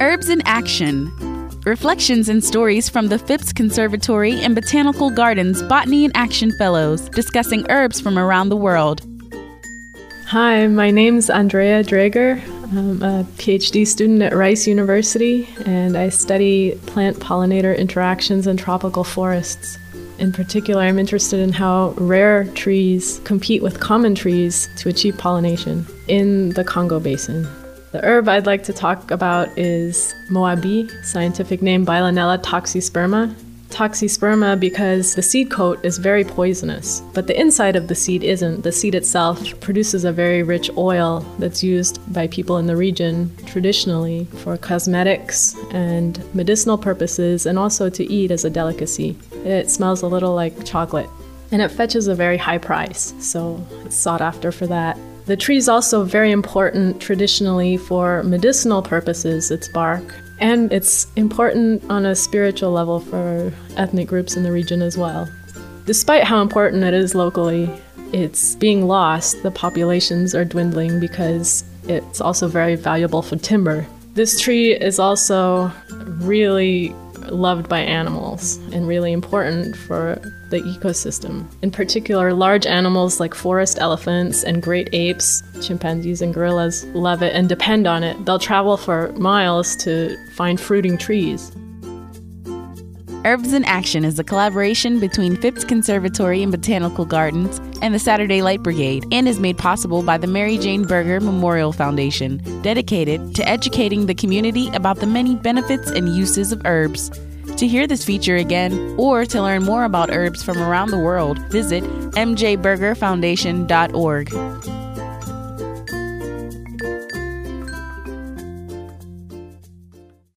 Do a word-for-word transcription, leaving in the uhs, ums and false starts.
Herbs in Action. Reflections and stories from the Phipps Conservatory and Botanical Gardens Botany in Action Fellows discussing herbs from around the world. Hi, my name's Andrea Draeger. I'm a PhD student at Rice University, and I study plant-pollinator interactions in tropical forests. In particular, I'm interested in how rare trees compete with common trees to achieve pollination in the Congo Basin. The herb I'd like to talk about is Moabi, scientific name Bailonella toxisperma. Toxisperma because the seed coat is very poisonous, but the inside of the seed isn't. The seed itself produces a very rich oil that's used by people in the region traditionally for cosmetics and medicinal purposes, and also to eat as a delicacy. It smells a little like chocolate, and it fetches a very high price, so it's sought after for that. The tree is also very important traditionally for medicinal purposes, its bark, and it's important on a spiritual level for ethnic groups in the region as well. Despite how important it is locally, it's being lost. The populations are dwindling because it's also very valuable for timber. This tree is also really loved by animals and really important for the ecosystem. In particular, large animals like forest elephants and great apes, chimpanzees and gorillas love it and depend on it. They'll travel for miles to find fruiting trees. Herbs in Action is a collaboration between Phipps Conservatory and Botanical Gardens and the Saturday Light Brigade, and is made possible by the Mary Jane Berger Memorial Foundation, dedicated to educating the community about the many benefits and uses of herbs. To hear this feature again, or to learn more about herbs from around the world, visit m j berger foundation dot org.